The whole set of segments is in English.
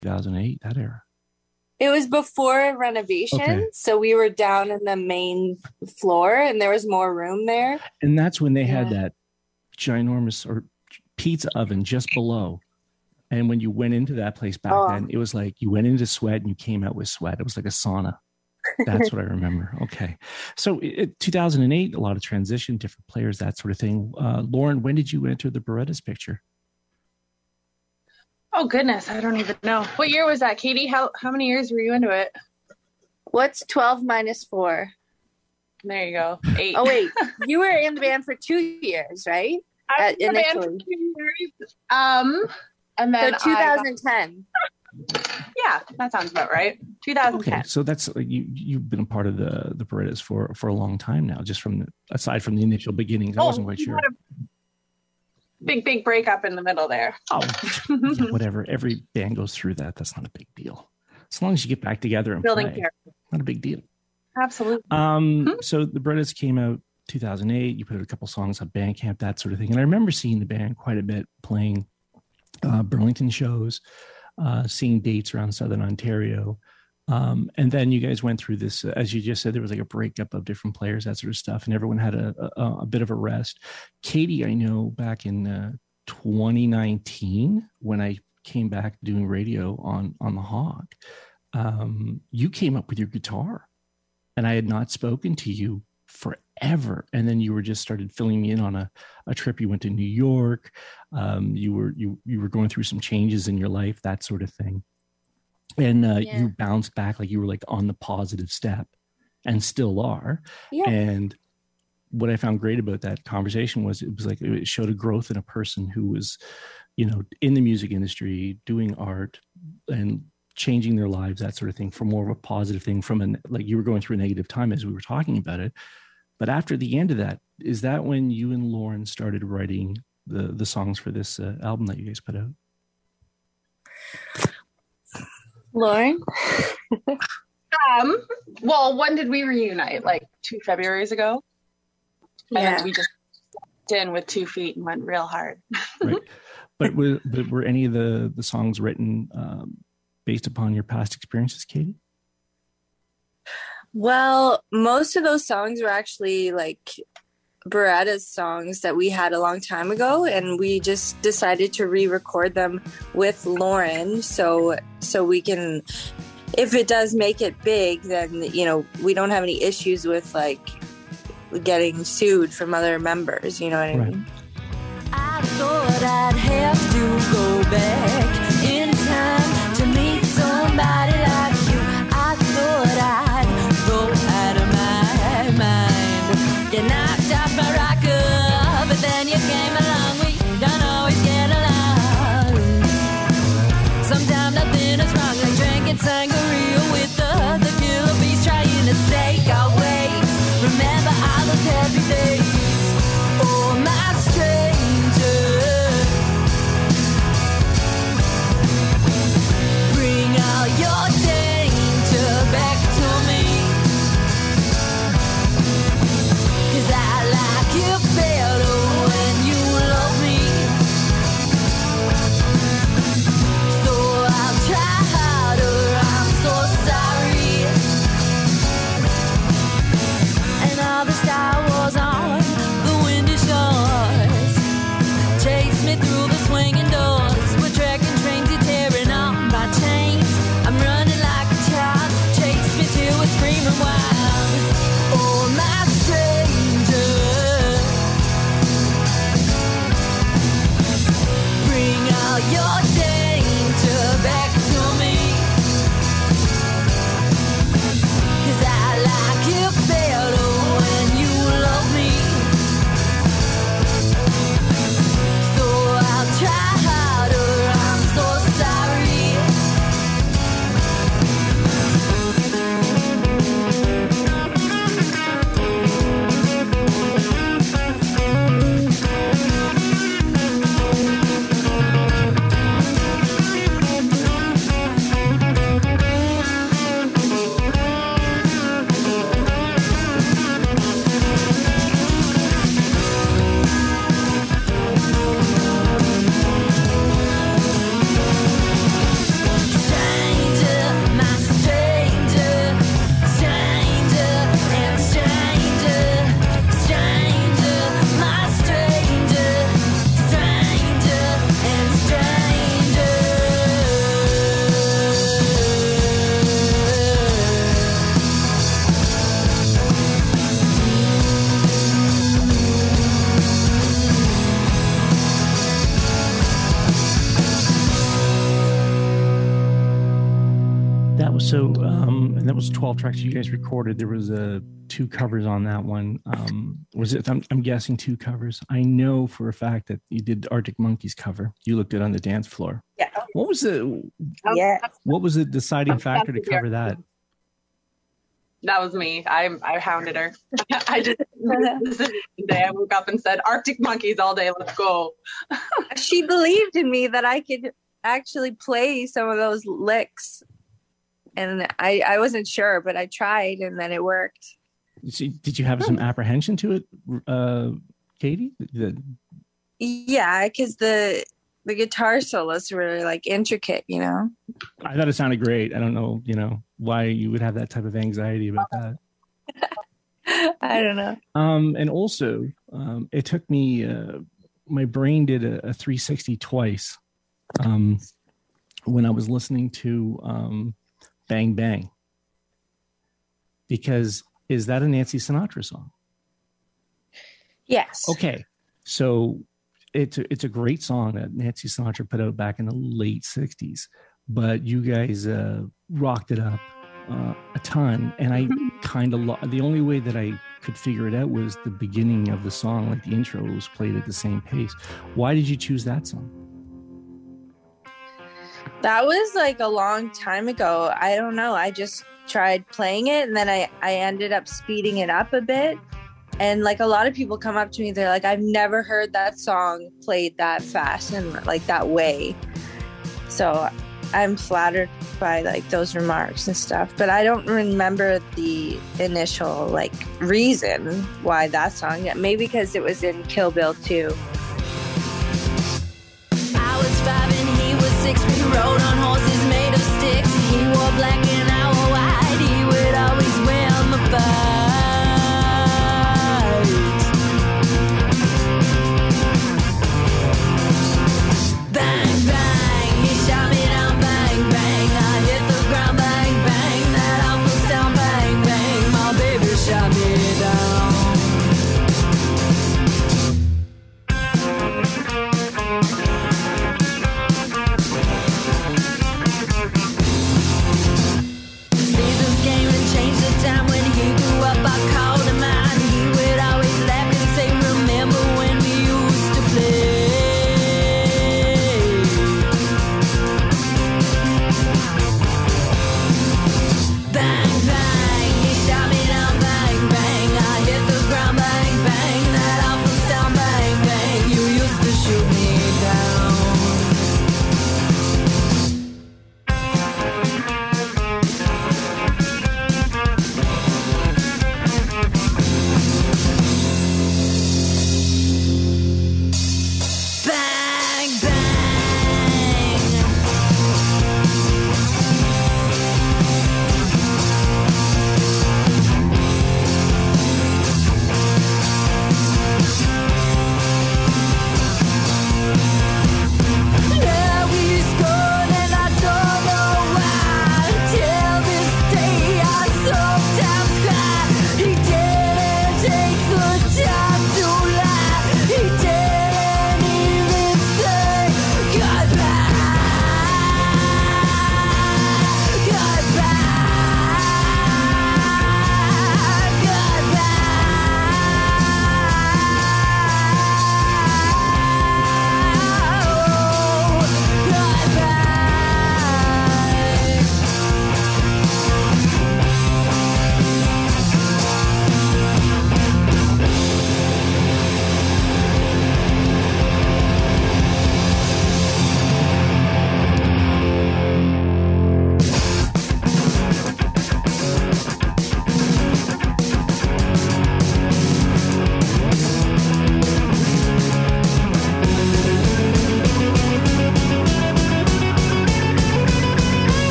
2008, that era. It was before renovation, Okay. so we were down in the main floor, and there was more room there. And that's when they had that ginormous or pizza oven just below. And when you went into that place back then, it was like you went into sweat and you came out with sweat. It was like a sauna. That's what I remember. Okay. So 2008, a lot of transition, different players, that sort of thing. Lauren, when did you enter the Berettas picture? Oh, goodness. I don't even know. What year was that, Katie? How many years were you into it? What's 12 minus 4? There you go. 8. Oh, wait. You were in the band for 2 years, right? I was in the band for 2 years. And then so 2010. Yeah, that sounds about right. 2010. Okay, so that's you've been a part of the Berettas for a long time now. Just aside from the initial beginnings, I wasn't quite sure. Big breakup in the middle there. Oh, yeah, whatever. Every band goes through that. That's not a big deal. As long as you get back together and building play, character. Not a big deal. Absolutely. So the Berettas came out 2008. You put out a couple songs on Bandcamp, that sort of thing. And I remember seeing the band quite a bit playing Burlington shows, seeing dates around Southern Ontario. And then you guys went through this, as you just said, there was like a breakup of different players, that sort of stuff, and everyone had a bit of a rest. Katie, I know back in 2019, when I came back doing radio on the Hog, you came up with your guitar, and I had not spoken to you forever. And then you were just started filling me in on a trip. You went to New York. You were going through some changes in your life, that sort of thing. And you bounced back, like you were like on the positive step and still are. Yeah. And what I found great about that conversation was it was like it showed a growth in a person who was, in the music industry, doing art and changing their lives, that sort of thing, for more of a positive thing, from like you were going through a negative time as we were talking about it. But after the end of that, is that when you and Lauren started writing the songs for this album that you guys put out? Lauren? Well, when did we reunite? Like 2 Februaries ago? Yeah. And we just stepped in with 2 feet and went real hard. Right. But were any of the songs written based upon your past experiences, Katie? Well, most of those songs were actually like Beretta's songs that we had a long time ago, and we just decided to re-record them with Lauren so we can, if it does make it big, then we don't have any issues with like getting sued from other members, you know what I mean? I thought I'd have to go back in time to meet somebody like you. I thought I'd go out of my mind. You knocked out my rocker, but then you came along. We don't always get along. Sometimes nothing is wrong, like drinking sangria with the killer bees trying to stake our ways. Remember all those happy days. Oh, my stranger, bring all your danger back to me, 'cause I like you better when you love me. So I'll try harder, I'm so sorry. And all the Star Wars on the windy shores chase me through the swinging doors. We're tracking trains, you're tearing on my chains. I'm running like a child, chase me till we're screaming wild. Oh, my stranger, bring all your danger back to me, 'cause I like you better when you love me. So I'll try harder, I'm so sorry. And that was 12 tracks you guys recorded. There was two covers on that one. Was it? I'm guessing two covers. I know for a fact that you did the Arctic Monkeys cover. You looked good on the dance floor. Yeah. What was the? Yeah. What was the deciding factor to cover that? That was me. I hounded her. I just the day I woke up and said Arctic Monkeys all day. Let's go. She believed in me that I could actually play some of those licks. And I wasn't sure, but I tried, and then it worked. Did you have some apprehension to it, Katie? Yeah, because the guitar solos were like intricate, you know. I thought it sounded great. I don't know, why you would have that type of anxiety about that. I don't know. And also, it took me. My brain did a 360 twice when I was listening to. Bang Bang, because is that a Nancy Sinatra song? Yes. Okay, so it's a great song that Nancy Sinatra put out back in the late 60s, but you guys rocked it up a ton, and I kind of the only way that I could figure it out was the beginning of the song, like the intro was played at the same pace. Why did you choose that song? That was like a long time ago. I don't know. I just tried playing it, and then I ended up speeding it up a bit. And like a lot of people come up to me, they're like, I've never heard that song played that fast and like that way. So I'm flattered by like those remarks and stuff, but I don't remember the initial like reason why that song. Maybe because it was in Kill Bill 2. I was 5 and he was 6. We rode on horses made of sticks. He wore black and I wore white. He would always win the fight. Bang, bang, he shot me down. Bang, bang, I hit the ground. Bang, bang, that awful sound. Bang, bang, my baby shot me down.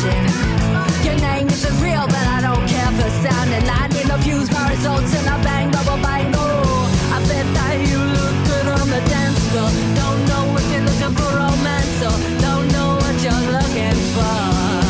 dancing. Your name isn't real, but I don't care for sounding. I need no views, my results, and I bang, double bango. I bet that you look good on the dance floor. Don't know if you're looking for romance or don't know what you're looking for.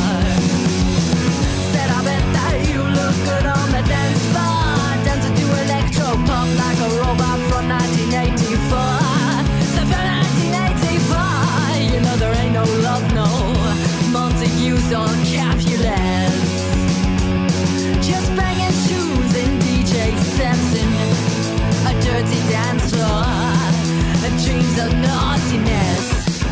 Said I bet that you look good on the dance floor. Dancing to electro pop like a robot from 1984. So from 1984, you know there ain't no love, no Montagues or Capulets. Just banging shoes and DJ sets in a dirty dance floor and dreams of naughtiness.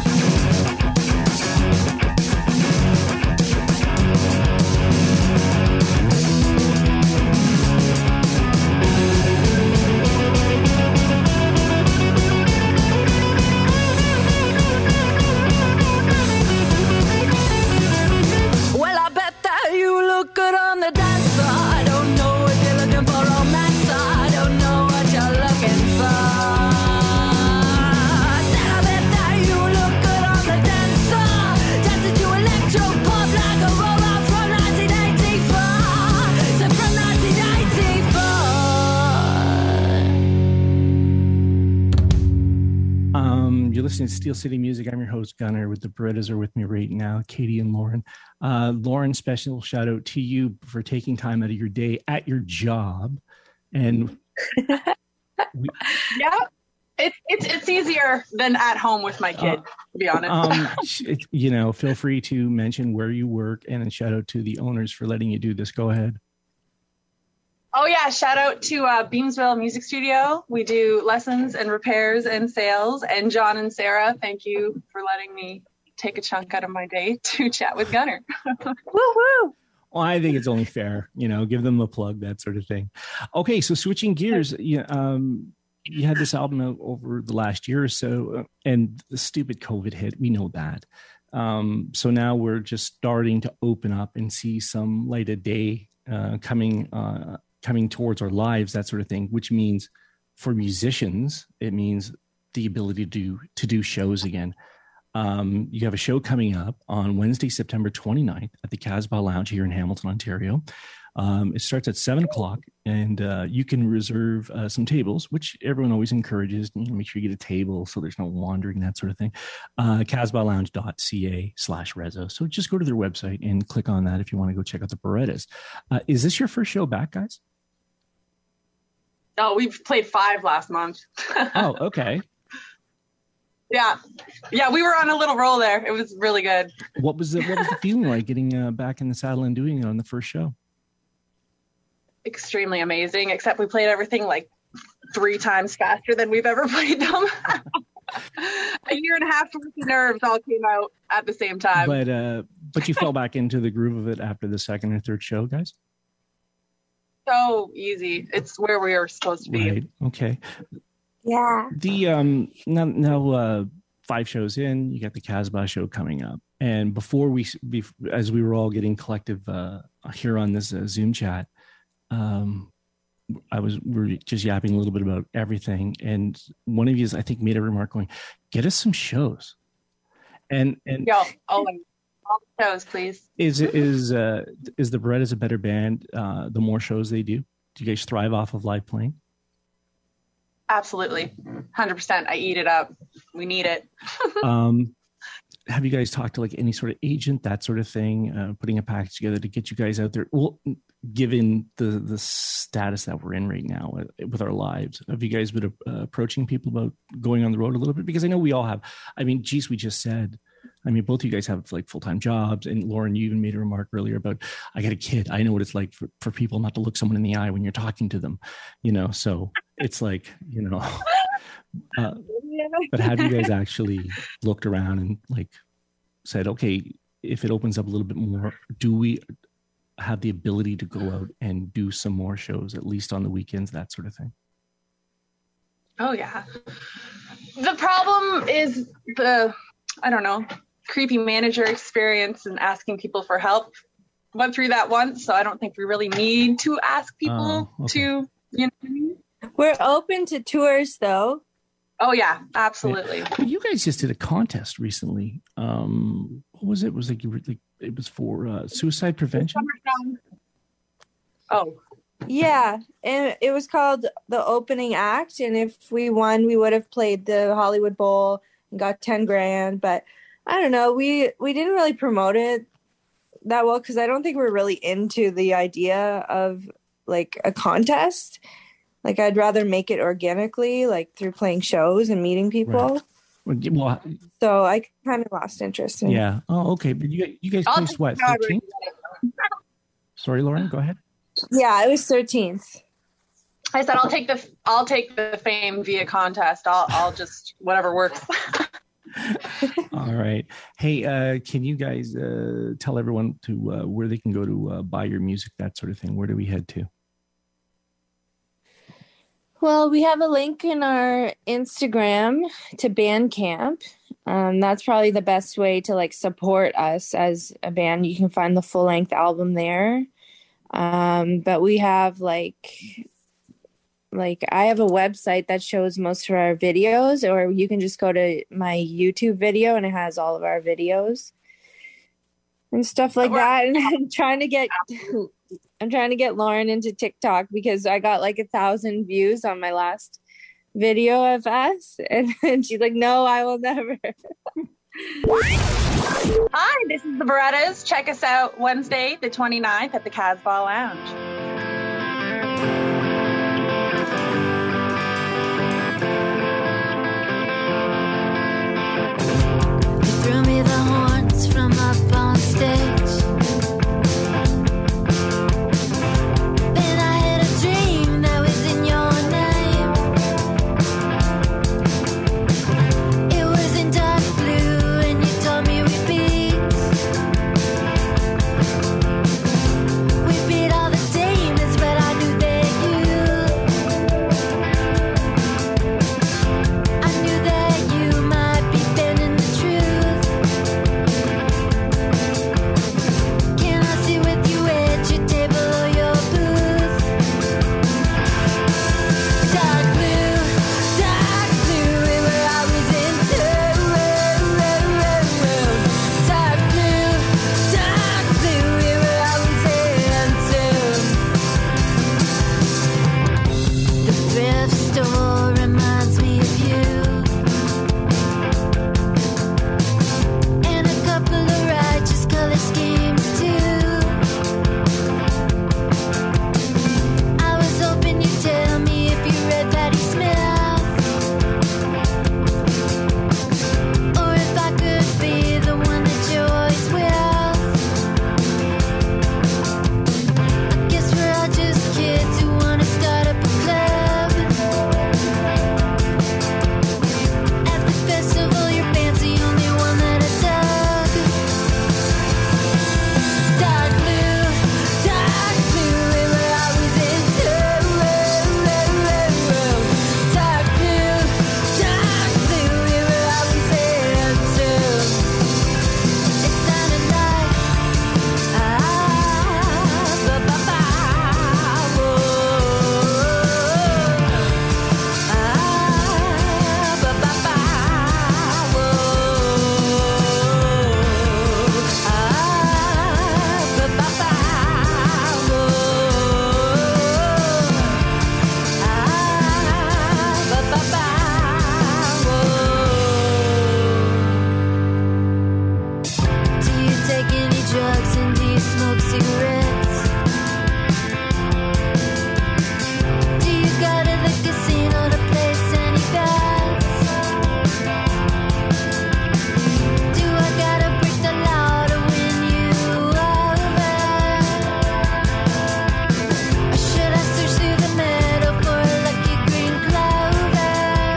Well, I bet that you look good on the dance floor. I don't know if you're looking for romance. I don't know what you're looking for. Said I bet that you look good on the dance floor. Dancing to electro pop like a robot from 1984. So from 1984. You're listening to Steel City Music. I'm your host, Gunnar, with the Berettas are with me right now, Katie and Lauren. Lauren, special shout out to you for taking time out of your day at your job. And Yeah, it's easier than at home with my kid, to be honest. Feel free to mention where you work and a shout out to the owners for letting you do this. Go ahead. Oh yeah, shout out to Beamsville Music Studio. We do lessons and repairs and sales. And John and Sarah, thank you for letting me take a chunk out of my day to chat with Gunnar. Woo-hoo. Well, I think it's only fair, give them a plug, that sort of thing. Okay, so switching gears, you had this album out over the last year or so, and the stupid COVID hit. We know that. So now we're just starting to open up and see some light of day coming towards our lives, that sort of thing, which means for musicians, it means the ability to do shows again. You have a show coming up on Wednesday, September 29th at the Casbah Lounge here in Hamilton, Ontario. It starts at 7:00, and you can reserve some tables, which everyone always encourages. Make sure you get a table so there's no wandering, that sort of thing. casbahlounge.ca/rezo. So just go to their website and click on that if you want to go check out the Berettas. Is this your first show back, guys? Oh, we've played 5 last month. Oh, okay. Yeah, we were on a little roll there. It was really good. What was the feeling like getting back in the saddle and doing it on the first show? Extremely amazing, except we played everything like 3 times faster than we've ever played them. A year and a half worth of nerves all came out at the same time. But you fell back into the groove of it after the second or third show, guys? So easy. It's where we are supposed to be. Right. Okay. Yeah. The now 5 shows in, you got the Casbah show coming up, and before as we were all getting collective here on this Zoom chat, we were just yapping a little bit about everything, and one of you, I think, made a remark going, "Get us some shows," and all shows, please. Is the Berettas a better band the more shows they do? Do you guys thrive off of live playing? Absolutely. 100%. I eat it up. We need it. Have you guys talked to like any sort of agent, that sort of thing, putting a package together to get you guys out there? Well, given the status that we're in right now with our lives, have you guys been approaching people about going on the road a little bit? Because I know we all have. I mean, geez, we just said, both of you guys have like full-time jobs, and Lauren, you even made a remark earlier about, I got a kid. I know what it's like for people not to look someone in the eye when you're talking to them, so it's like, but have you guys actually looked around and like said, okay, if it opens up a little bit more, do we have the ability to go out and do some more shows, at least on the weekends, that sort of thing? Oh yeah. The problem is creepy manager experience and asking people for help. Went through that once, so I don't think we really need to ask people to, We're open to tours, though. Oh yeah, absolutely. Yeah. You guys just did a contest recently what was it? Was like it was for suicide prevention. Oh, Yeah, and it was called The Opening Act, and if we won, we would have played the Hollywood Bowl and got 10 grand. But I don't know, we didn't really promote it that well because I don't think we're really into the idea of like a contest. Like I'd rather make it organically, like through playing shows and meeting people. Right. Well, so I kind of lost interest in yeah. Oh, okay. But you guys placed what? 13th? Sorry, Lauren. Go ahead. Yeah, it was 13th. I said I'll take the fame via contest. I'll just whatever works. All right. Hey, can you guys tell everyone to where they can go to buy your music, that sort of thing? Where do we head to? Well, we have a link in our Instagram to Bandcamp. That's probably the best way to like support us as a band. You can find the full length album there. But we have like I have a website that shows most of our videos, or you can just go to my YouTube video and it has all of our videos and stuff like that. And I'm trying to get Lauren into TikTok because I got like 1,000 views on my last video of us. And she's like, no, I will never. Hi, this is the Berettas. Check us out Wednesday, the 29th at the Casbah Lounge. Threw me the horns from up on stage. Then I had a dream that was in your name. It was in dark blue and you told me we beat. We beat all the demons, but I knew that you might be bending the truth. Can I sit with you at your table or your booth? Dark blue, we were always into. Dark blue, we were always into. The thrift store reminds me of you. And a couple of righteous color schemes too. I was hoping you'd tell me if you read Patti Smith, or if I could be the one that you're always with. I guess we're all just kids who want to start up a club. At the festival, your band's the only one that I dug. Dark blue, we were always into. Dark blue, we were always into. It sounded like Do you take any drugs and do you smoke cigarettes? Do you go to the casino to place any bets? Do I gotta break the law to win you over? Or should I search through the meadow for a lucky green clover?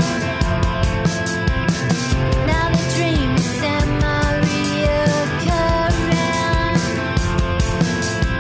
Now the dream is semi-reoccurring.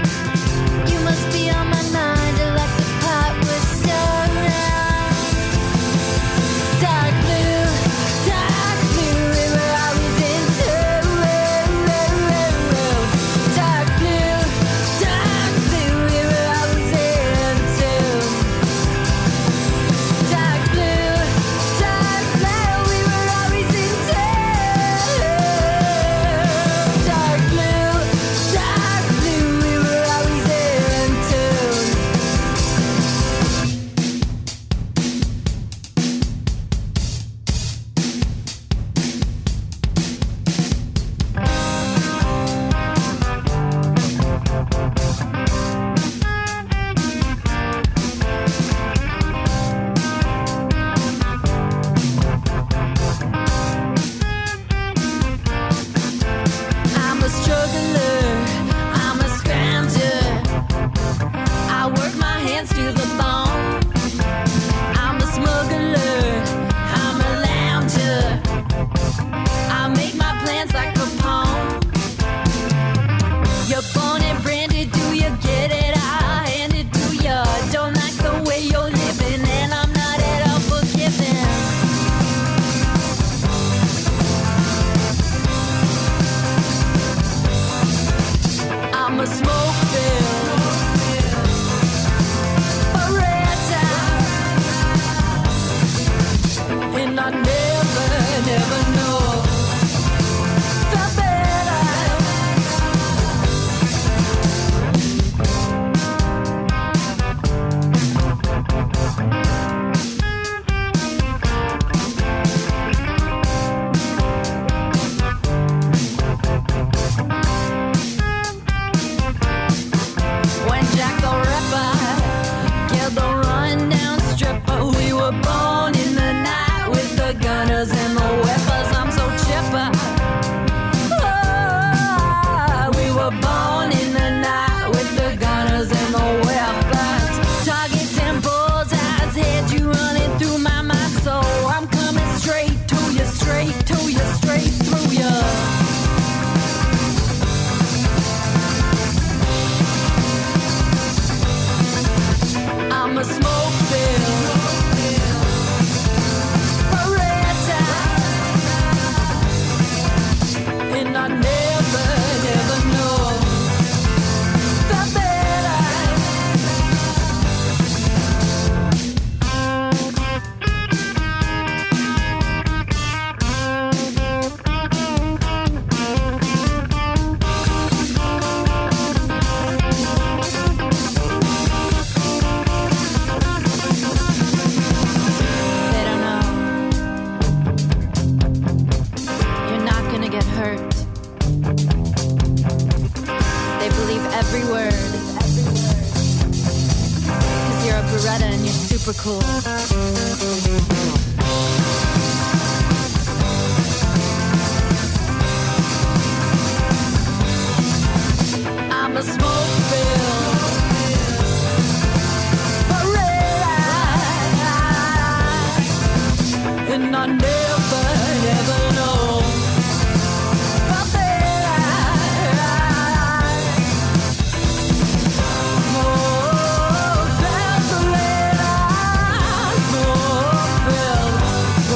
I'm a smoke filled beretta, and I never know felt better. When Jack the Ripper killed the rundown stripper, we were born in the night with the gunners and the whippers. I'm so chipper. Oh, we were born in the night with the gunners and the whippers. Targets and bullseyes had you running through my mind, so I'm coming straight to you, straight to you, straight through you. I'm a smoke filled beretta, and I never know felt better. They don't know. You're not gonna get hurt. They believe every word. Cause you're a Beretta and you're super cool. I'm a smoke filled beretta, and I never know felt better. Smoke filled beretta, smoke filled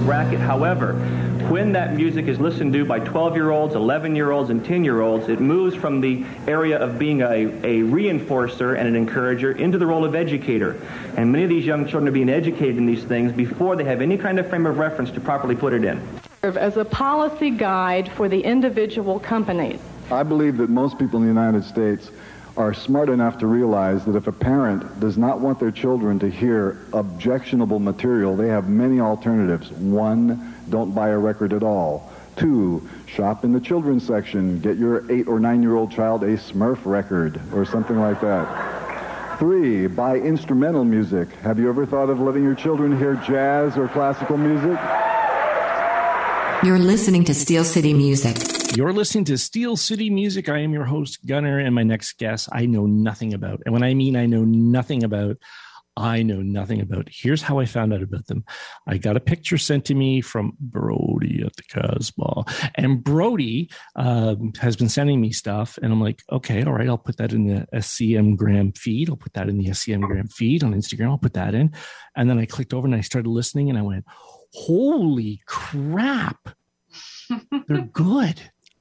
bracket. However, when that music is listened to by 12-year-olds, 11-year-olds, and 10-year-olds, it moves from the area of being a reinforcer and an encourager into the role of educator. And many of these young children are being educated in these things before they have any kind of frame of reference to properly put it in. As a policy guide for the individual companies. I believe that most people in the United States are smart enough to realize that if a parent does not want their children to hear objectionable material, they have many alternatives. 1, don't buy a record at all. 2, shop in the children's section. Get your 8 or 9-year-old child a Smurf record or something like that. 3, buy instrumental music. Have you ever thought of letting your children hear jazz or classical music? You're listening to Steel City Music. You're listening to Steel City Music. I am your host, Gunnar, and my next guest I know nothing about. And when I mean I know nothing about, here's how I found out about them. I got a picture sent to me from Brody at the Casbah. And Brody has been sending me stuff. And I'm like, okay, all right, I'll put that in the SCM Gram feed. I'll put that in the SCM Gram feed on Instagram. I'll put that in. And then I clicked over and I started listening and I went, holy crap, they're good.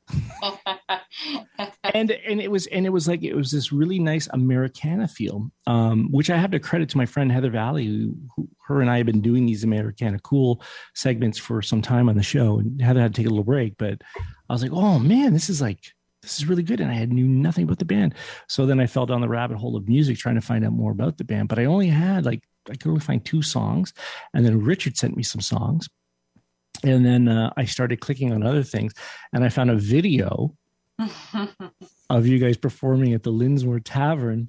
and it was this really nice Americana feel, which I have to credit to my friend Heather Valley, who her and I have been doing these Americana Cool segments for some time on the show, and Heather had to take a little break, but I was like, oh man, this is really good. And I knew nothing about the band. So then I fell down the rabbit hole of music trying to find out more about the band, but I could only find 2 songs. And then Richard sent me some songs. And then I started clicking on other things, and I found a video of you guys performing at the Linsmore Tavern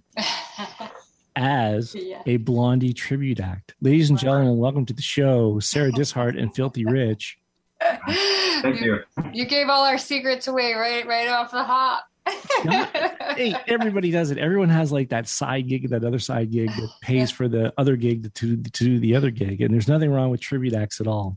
as a Blondie tribute act. Ladies and gentlemen, welcome to the show, Sarah Dishart and Filthy Rich. Thank you. You gave all our secrets away right off the hop. Hey, everybody does it. Everyone has like that side gig, that other side gig that pays for the other gig to do the other gig. And there's nothing wrong with tribute acts at all.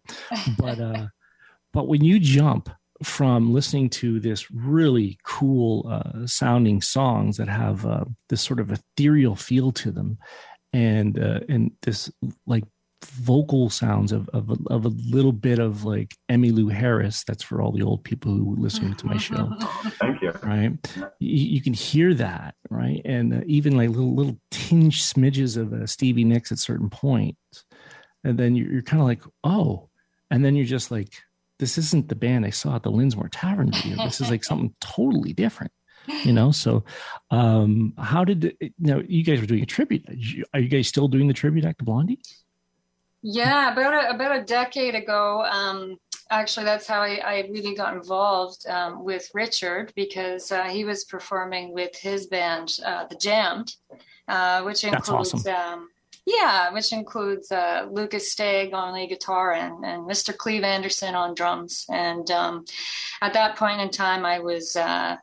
But when you jump from listening to this really cool sounding songs that have this sort of ethereal feel to them, and this like vocal sounds of a little bit of like Emmylou Harris. That's for all the old people who listen to my show. Thank you. Right, you can hear that, right, and even like little tinge smidges of Stevie Nicks at certain points, and then you're kind of like, oh, and then you're just like, this isn't the band I saw at the Linsmore Tavern video. This is like something totally different. So how did you guys were doing a tribute? Are you guys still doing the tribute act to Blondie? Yeah, about a decade ago, actually, that's how I really got involved with Richard, because he was performing with his band, The Jammed, which includes awesome. Which includes Lucas Stagg on lead guitar and Mr. Cleve Anderson on drums. And at that point in time, I was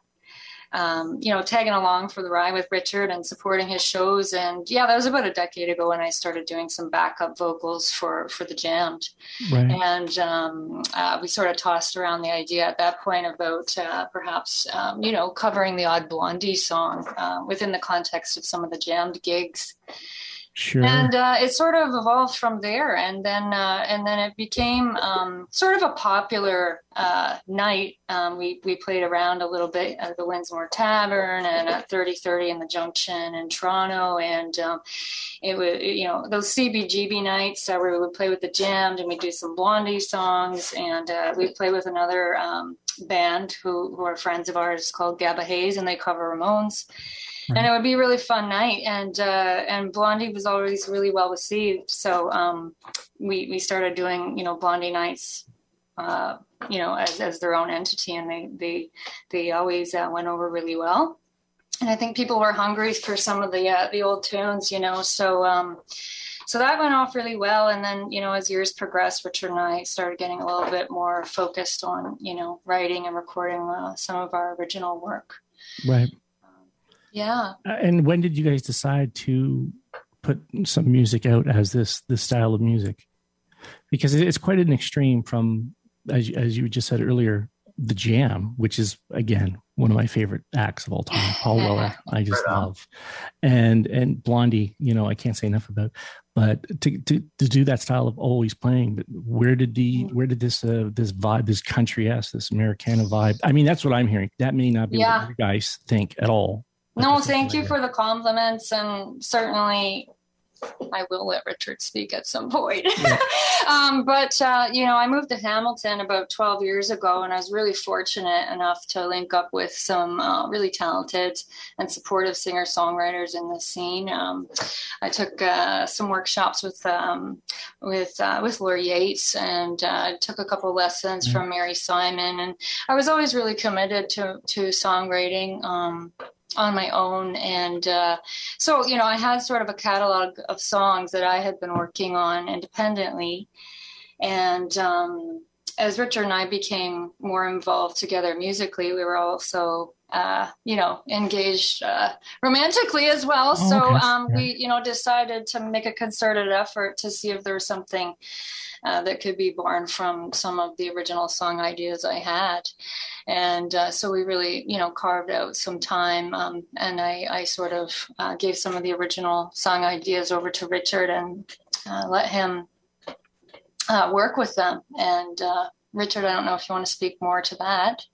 tagging along for the ride with Richard and supporting his shows. And that was about a decade ago when I started doing some backup vocals for The Jammed. Right. And we sort of tossed around the idea at that point about perhaps, covering the odd Blondie song within the context of some of the Jammed gigs. Sure. And it sort of evolved from there, and then it became sort of a popular night. We played around a little bit at the Linsmore Tavern and at 3030 in the Junction in Toronto, and it was those CBGB nights where we would play with The Jammed and we do some Blondie songs, and we play with another band who are friends of ours called Gabba Hayes, and they cover Ramones. Right. And it would be a really fun night, and Blondie was always really well received. So we started doing Blondie nights, as their own entity, and they always went over really well. And I think people were hungry for some of the old tunes, So that went off really well. And then as years progressed, Richard and I started getting a little bit more focused on writing and recording some of our original work. Right. Yeah. And when did you guys decide to put some music out as this style of music? Because it's quite an extreme from, as you just said earlier, the Jam, which is, again, one of my favorite acts of all time, Paul Weller. I just love, and Blondie. You know, I can't say enough about. But to do that style of always playing, but where did this vibe, this country-esque, this Americana vibe? I mean, that's what I'm hearing. That may not be what you guys think at all. No, thank you for the compliments, and certainly I will let Richard speak at some point. Yeah. But I moved to Hamilton about 12 years ago, and I was really fortunate enough to link up with some really talented and supportive singer-songwriters in the scene. I took some workshops with Laura Yates, and took a couple lessons from Mary Simon, and I was always really committed to songwriting on my own. And so, I had sort of a catalog of songs that I had been working on independently. And as Richard and I became more involved together musically, we were also, engaged romantically as well. So we, decided to make a concerted effort to see if there was something that could be born from some of the original song ideas I had. And so we really, carved out some time, and I sort of gave some of the original song ideas over to Richard and let him work with them. And Richard, I don't know if you want to speak more to that.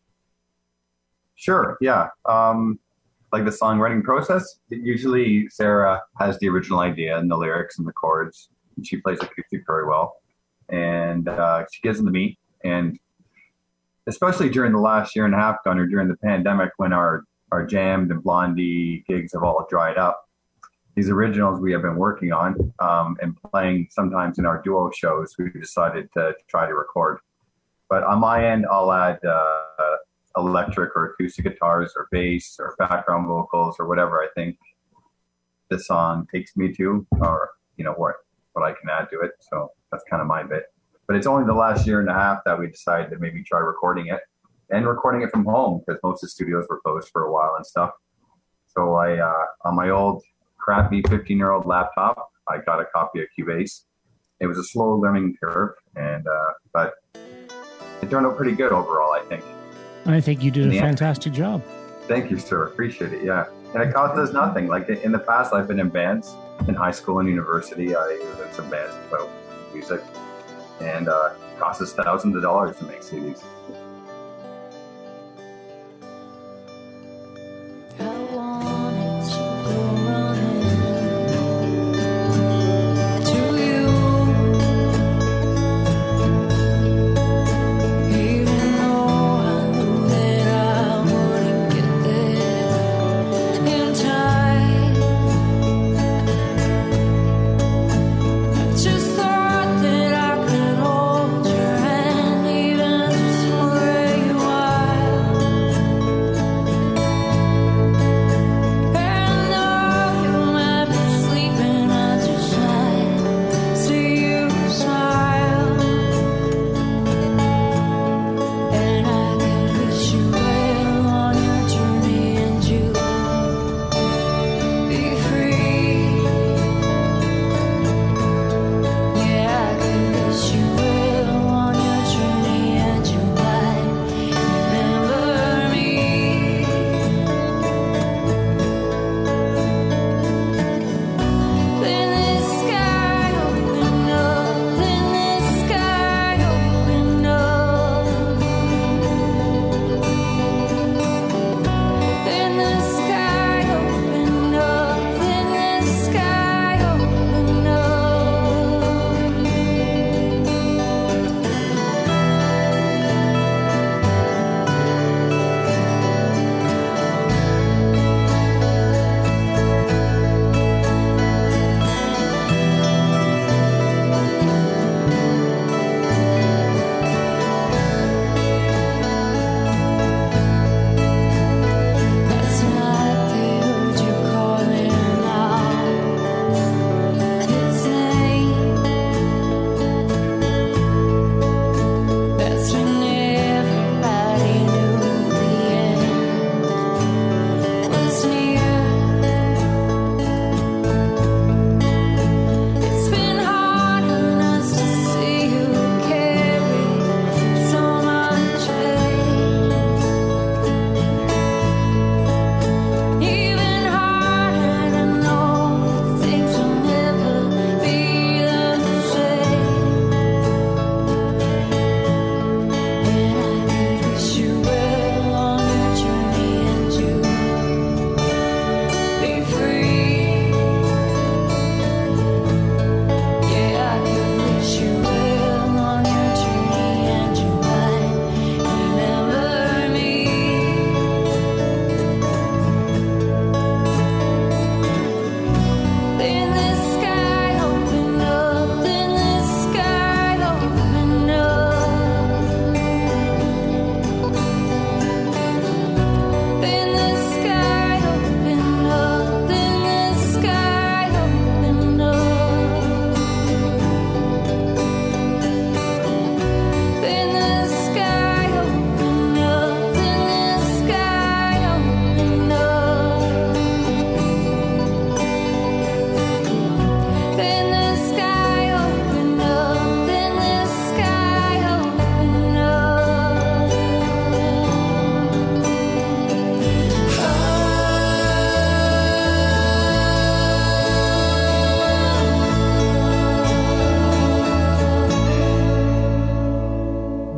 Sure, yeah. Like the songwriting process, usually Sarah has the original idea and the lyrics and the chords, and she plays acoustic very well. And she gives them to me, and especially during the last year and a half, Gunnar, during the pandemic, when our Jammed and Blondie gigs have all dried up, these originals we have been working on and playing sometimes in our duo shows, we decided to try to record. But on my end, I'll add electric or acoustic guitars or bass or background vocals or whatever I think the song takes me to, or what I can add to it. So that's kind of my bit. But it's only the last year and a half that we decided to maybe try recording it from home, because most of the studios were closed for a while and stuff. So I, on my old crappy 15-year-old laptop, I got a copy of Cubase. It was a slow learning curve, and but it turned out pretty good overall, I think. I think you did a fantastic job. Thank you, sir. Appreciate it. Yeah. And it cost us nothing. Like in the past, I've been in bands in high school and university. I was in some bands about music, and it cost us thousands of dollars to make CDs. Just thought that I could hold your hand even just for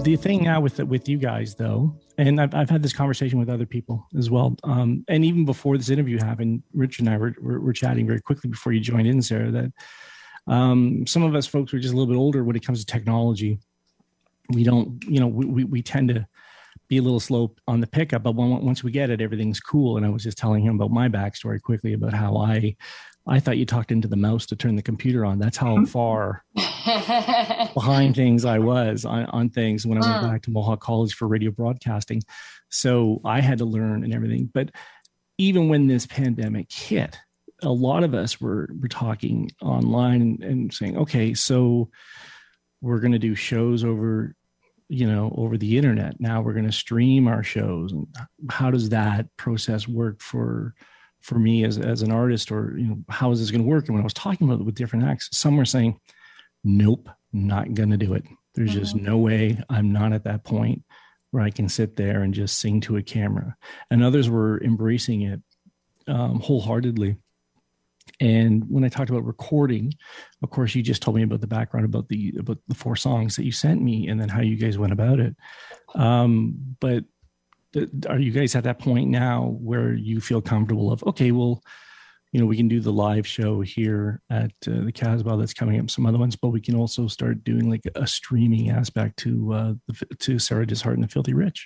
The thing now with you guys though, and I've had this conversation with other people as well, and even before this interview happened, Rich and I were chatting very quickly before you joined in, Sarah, that some of us folks were just a little bit older when it comes to technology. We don't, we tend to be a little slow on the pickup, but once we get it, everything's cool. And I was just telling him about my backstory quickly about how I thought you talked into the mouse to turn the computer on. That's how far behind things I was on things when I went back to Mohawk College for radio broadcasting. So I had to learn and everything. But even when this pandemic hit, a lot of us were talking online and saying, okay, so we're going to do shows over the internet. Now we're going to stream our shows. And how does that process work for me as an artist, or, how is this going to work? And when I was talking about it with different acts, some were saying, nope, not going to do it. There's just no way. I'm not at that point where I can sit there and just sing to a camera. And others were embracing it wholeheartedly. And when I talked about recording, of course, you just told me about the background, about the 4 songs that you sent me, and then how you guys went about it. But are you guys at that point now where you feel comfortable of, okay, well, we can do the live show here at the Casbah that's coming up, some other ones, but we can also start doing like a streaming aspect to Sarah Dishart and the Filthy Rich?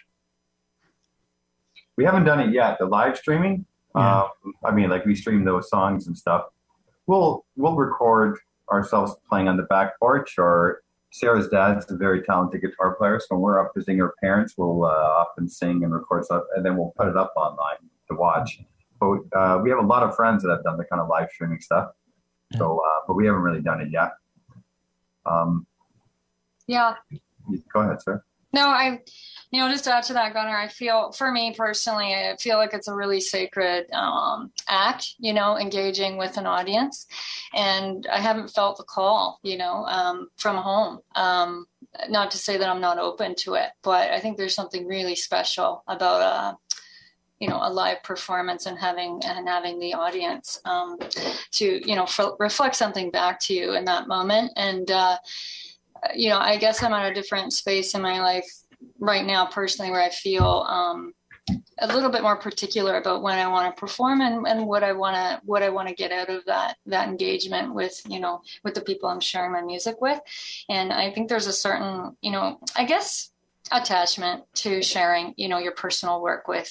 We haven't done it yet. The live streaming. Yeah. We stream those songs and stuff. We'll record ourselves playing on the back porch, or Sarah's dad's a very talented guitar player. So when we're up visiting her parents, we'll often sing and record stuff, and then we'll put it up online to watch. But we have a lot of friends that have done the kind of live streaming stuff. So, but we haven't really done it yet. Yeah. Go ahead, Sarah. No, just to add to that, Gunnar, for me personally, I feel like it's a really sacred act, engaging with an audience. And I haven't felt the call, from home. Not to say that I'm not open to it, but I think there's something really special about a live performance and having the audience to, reflect something back to you in that moment. And, I guess I'm at a different space in my life right now, personally, where I feel a little bit more particular about when I want to perform and what I want to get out of that engagement with, with the people I'm sharing my music with. And I think there's a certain, I guess, attachment to sharing, your personal work with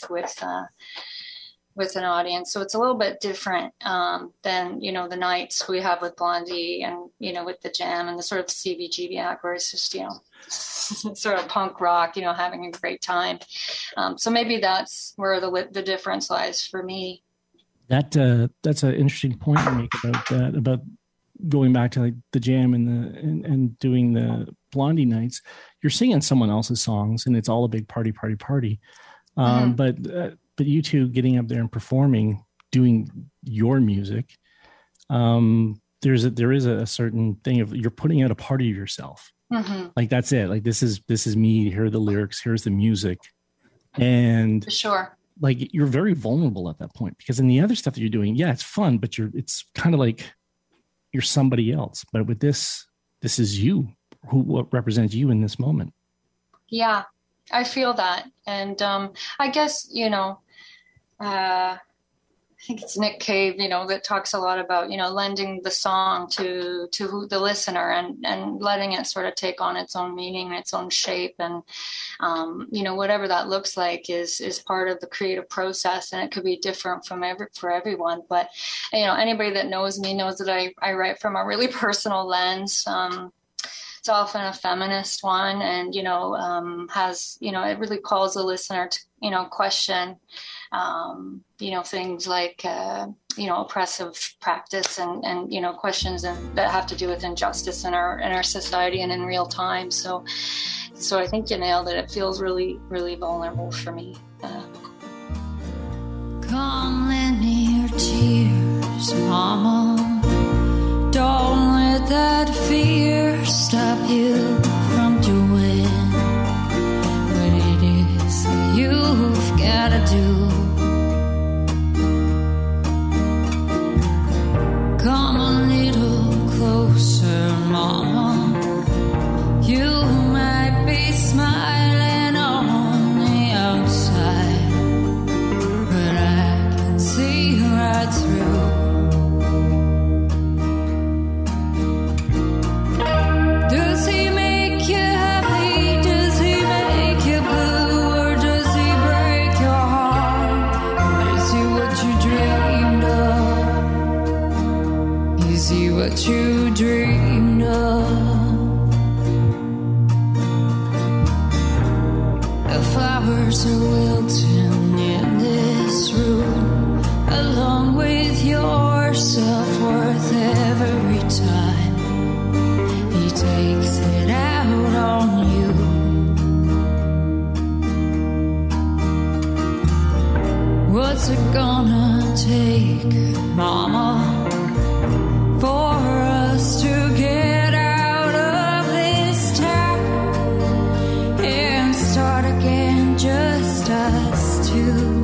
an audience. So it's a little bit different than, the nights we have with Blondie and, with the Jam and the sort of CBGB act where it's just, sort of punk rock, having a great time. So maybe that's where the difference lies for me. That's an interesting point to make about that, about going back to like the Jam and doing the Blondie nights. You're singing someone else's songs and it's all a big party. But you two getting up there and performing, doing your music, there is a certain thing of you're putting out a part of yourself. Mm-hmm. Like that's it. Like this is me. Here are the lyrics. Here's the music, and for sure, like you're very vulnerable at that point, because in the other stuff that you're doing, yeah, it's fun, but it's kind of like you're somebody else. But with this is you, what represents you in this moment. Yeah, I feel that, and I guess I think it's Nick Cave, that talks a lot about, lending the song to the listener and letting it sort of take on its own meaning and its own shape. And, whatever that looks like is part of the creative process, and it could be different for everyone. But, anybody that knows me knows that I write from a really personal lens. It's often a feminist one, and, has, it really calls the listener to, question, things like, oppressive practice and questions that have to do with injustice in our society and in real time. So I think you nailed it. It feels really, really vulnerable for me. Come lend me your tears, Mama. Don't let that fear stop you from doing what it is you've gotta do. Come a little closer, Mama. You might be smiling. you dreamed of. The flowers are wilting in this room, along with your self-worth every time he takes it out on you. What's it gonna take, mama, for us to get out of this town and start again, just us two?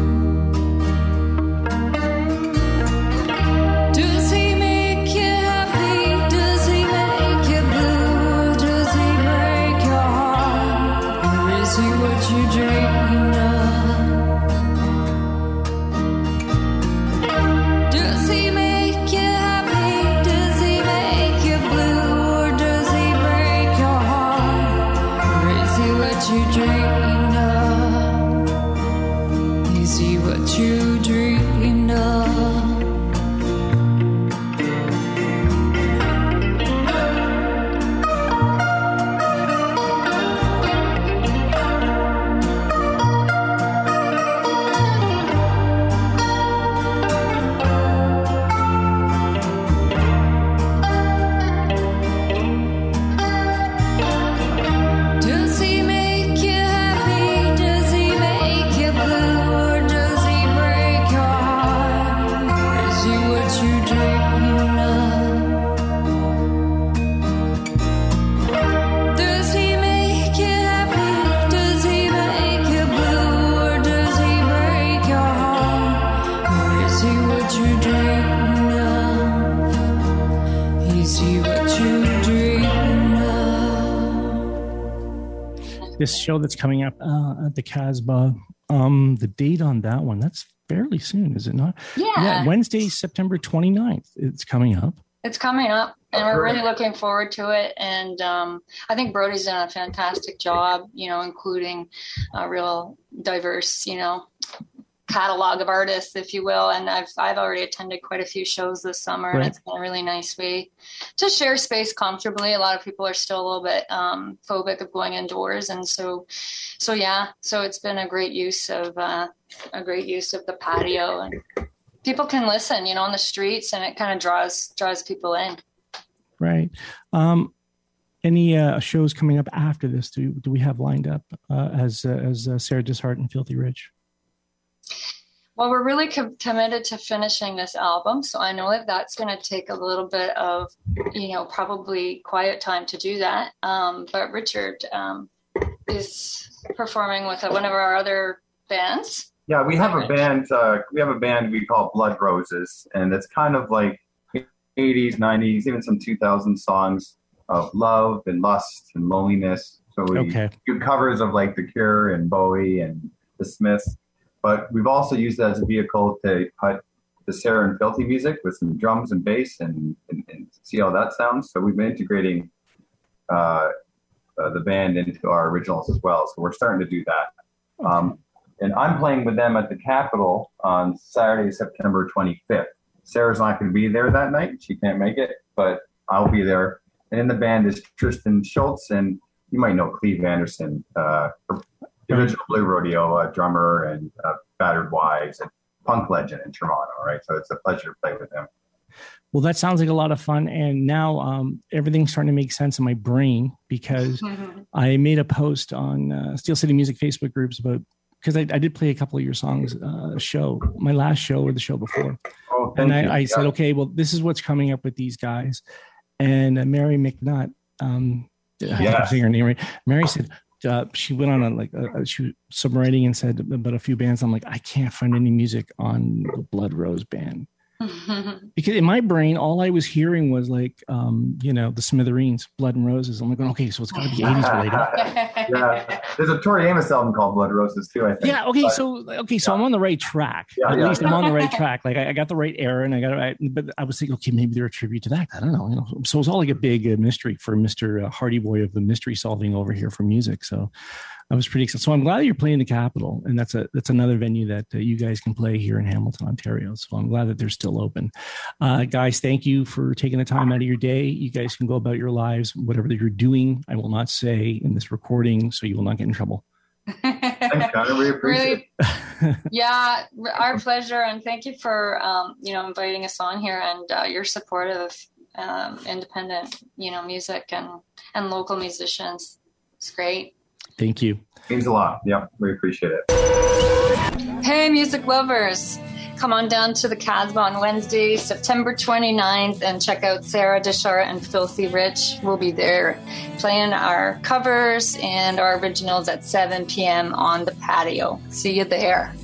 Does he make you happy? Does he make you blue? Does he break your heart? Or is he what you dreamed of? Does he make you happy? Does he make you blue? Or does he break your heart? Or is he what you dreamed of? Is he what you dreamed of? Does he make you happy? Does he make you blue? Or does he break your heart? Or is he what you dreamed of? Does he make you happy? Does he make you blue? Or does he break your heart? Or is he what you dreamed of? Is he what you dreamed of? This show that's coming up at the Casbah, the date on that one, that's fairly soon, is it not? Yeah. Wednesday, September 29th. It's coming up. It's coming up, and we're really looking forward to it. And I think Brody's done a fantastic job, including a real diverse, catalog of artists, if you will. And I've already attended quite a few shows this summer, Right. and it's been a really nice way to share space comfortably. A lot of people are still a little bit phobic of going indoors, and so it's been a great use of the patio, and people can listen, on the streets, and it kind of draws people in. Right. Any shows coming up after this? Do we have lined up as Sarah Dishart and Filthy Rich? Well, we're really committed to finishing this album, so I know that that's going to take a little bit of, probably quiet time to do that. But Richard is performing with one of our other bands. Yeah, we have a band. We call Blood Roses, and it's kind of like 80s, 90s, even some 2000 songs of love and lust and loneliness. So we do covers of like The Cure and Bowie and The Smiths. But we've also used that as a vehicle to put the Sarah and Filthy music with some drums and bass and see how that sounds. So we've been integrating the band into our originals as well. So we're starting to do that. And I'm playing with them at the Capitol on Saturday, September 25th. Sarah's not going to be there that night. She can't make it, but I'll be there. And in the band is Tristan Schultz, and you might know Cleve Anderson, the original Blue Rodeo drummer and Battered Wives and punk legend in Toronto, right? So it's a pleasure to play with him. Well, that sounds like a lot of fun. And now everything's starting to make sense in my brain because I made a post on Steel City Music Facebook groups because I did play a couple of your songs show, my last show or the show before. Oh, and I said, okay, well, this is what's coming up with these guys. And Mary McNutt, I'm saying her name right. Mary said, she went on she was subwriting and said about a few bands. I'm like, I can't find any music on the Blood Rose band. Because in my brain, all I was hearing was like, the Smithereens, Blood and Roses. I'm like, okay, so it's got to be 80s related. Yeah, there's a Tori Amos album called Blood Roses too, I think. Yeah, okay, so I'm on the right track. At least I'm on the right track. Like I got the right era, and but I was thinking, okay, maybe they're a tribute to that. I don't know, So it's all like a big mystery for Mr. Hardy Boy of the mystery solving over here for music. So I was pretty excited. So I'm glad that you're playing the Capitol, and that's another venue that you guys can play here in Hamilton, Ontario. So I'm glad that they're still open. Guys, thank you for taking the time out of your day. You guys can go about your lives, whatever that you're doing. I will not say in this recording, so you will not get in trouble. Thanks, Connor. We appreciate it. Yeah, our pleasure, and thank you for inviting us on here and your support of independent music and local musicians. It's great. Thank you. Means a lot. Yeah, we appreciate it. Hey, music lovers. Come on down to the Casbah on Wednesday, September 29th, and check out Sarah Deschara and Filthy Rich. We'll be there playing our covers and our originals at 7 p.m. on the patio. See you there.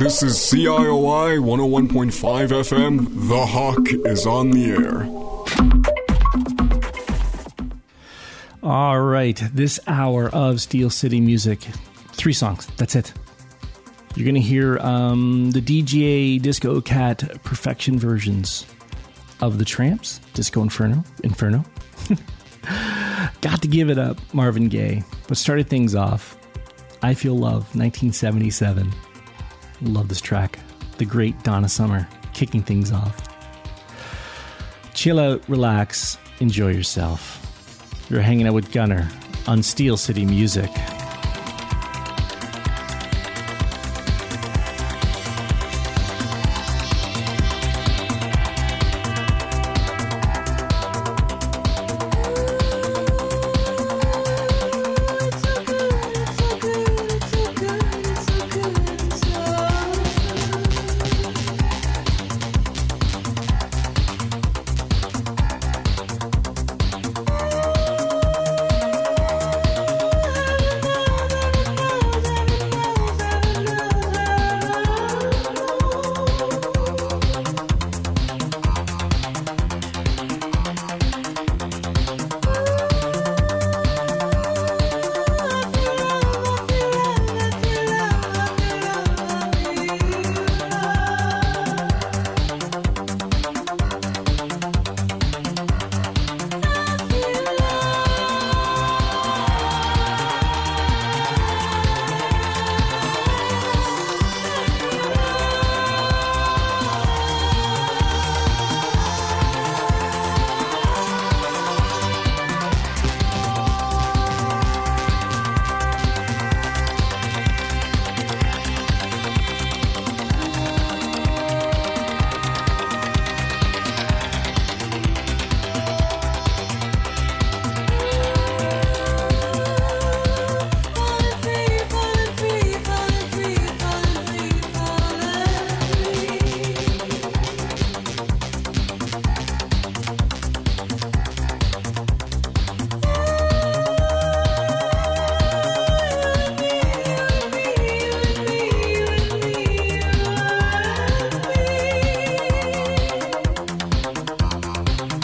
This is CIOI 101.5 FM. The Hawk is on the air. All right, this hour of Steel City Music, 3 songs. That's it. You're going to hear the DJ Disco Cat perfection versions of the Tramps, Disco Inferno. Got to Give It Up, Marvin Gaye. But started things off, I Feel Love, 1977. Love this track. The great Donna Summer kicking things off. Chill out, relax, enjoy yourself. You're hanging out with Gunner on Steel City Music.